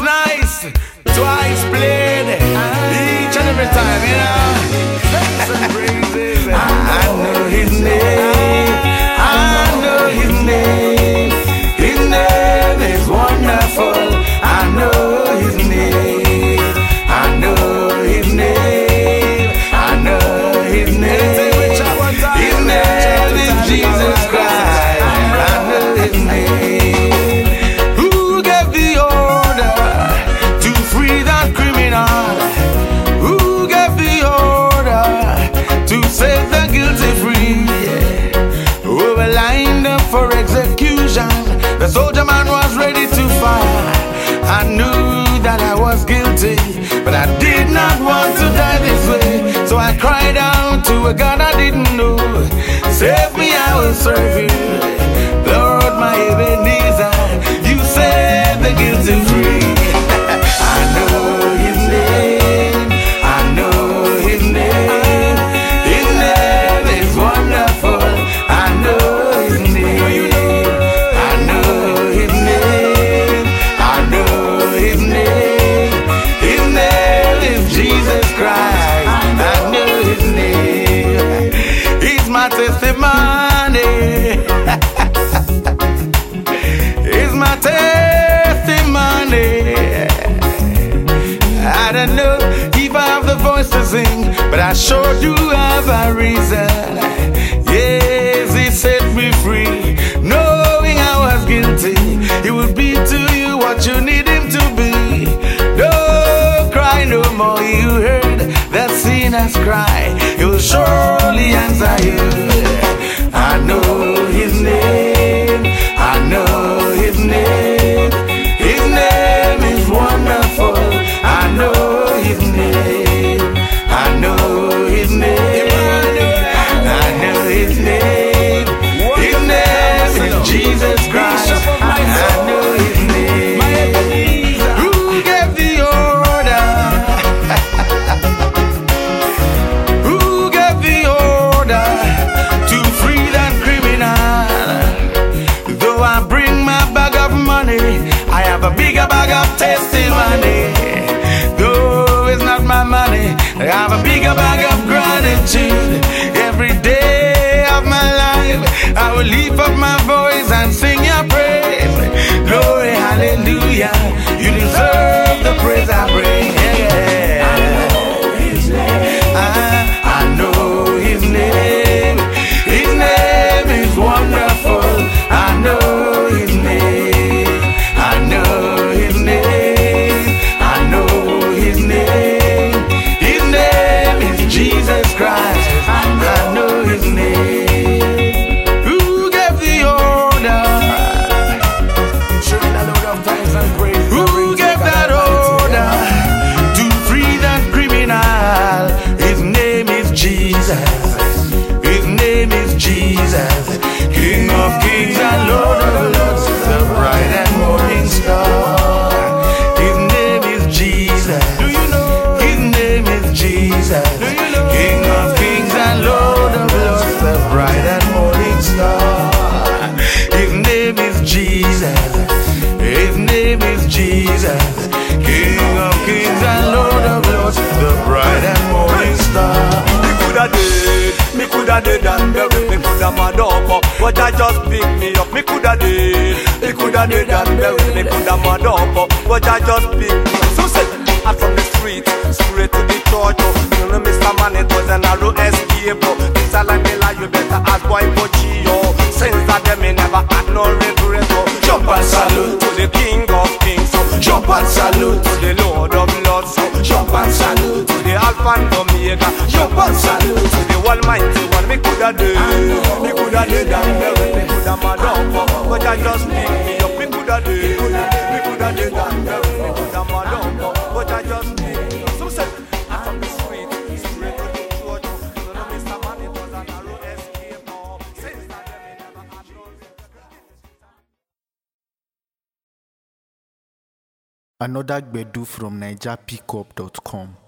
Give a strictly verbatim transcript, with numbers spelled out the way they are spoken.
nice, twice played, each and every time, you know. I know his name, I know his name. His name is wonderful. I know his name, I know his name, I know his name. His name is Jesus Christ. I know his name. Who gave the order to free that criminal? Who gave the order to set the guilty free? Who were lined up for execution? The soldier man was ready to fire. I knew that I was guilty, but I did not want to die this way. So I cried out to a God I didn't know. Save me, I will serve you. Lord, my Ebenezer, you set the guilty free. I know his name, I know his name. His name is wonderful. I know his name, I know his name, I know his name. His name is Jesus Christ. I know his name. He's my testimony. He's my testimony. I don't know if I have the voice to sing, but I sure do have a reason. Yes, he set me free, knowing I was guilty. He would be to you what you need him to be. Don't cry no more, you heard that sinner's cry. He will surely answer you. I know his name, I know his name. His name is wonderful. I know his name, I know his name, I know his name. His name is Jesus Christ. I know his name. Who gave the order? Who gave the order to free that criminal? Though I bring my bag of money, I have a bigger bag of testimony. Though it's not my money, I have a bigger bag of gratitude. Every day of my life, I will lift up my voice and sing your praise. Glory, hallelujah, you deserve the praise I bring. Yeah. I know his name, I, I know his name. His name is wonderful. I know his name, I know his name, I know his name. His name is Jesus Christ. I know his name. Who gave the order? Who gave that order to free that criminal? His name is Jesus. His name is Jesus, King of kings and Lord of lords, the bright and morning star. His name is Jesus. Do you know? His name is Jesus, Do you know? King of kings and Lord of lords, the bright and morning star. His name is Jesus. His name is Jesus, King of kings and Lord of lords, the bright and morning star. Me coulda dead, me coulda dead and buried, me coulda mad up, but I just pick me up. Me coulda dead, me coulda dead and buried, me coulda mad up, but I just pick me up. So say, I'm from the street, straight to the church. You know, Mister Man, it was a narrow escape. This a like me like you better ask boy Pochio. Since that day me never had no regret. Jump and salute to the King of Kings. Jump and salute to the Lord of Lords. Jump and salute to the Alpha and Omega. Jump and salute to the Almighty One. Me coulda dead, me coulda dead and buried, me coulda mad up, but I just pick me up. Me coulda dead, me coulda dead and buried, me coulda mad up, but I just pick me up. So say, I'm from the street, straight to the church. You know, Mister Man, it was a narrow escape. Since that day, me never had no regret. Another Gbedu from Niger Pickup dot com.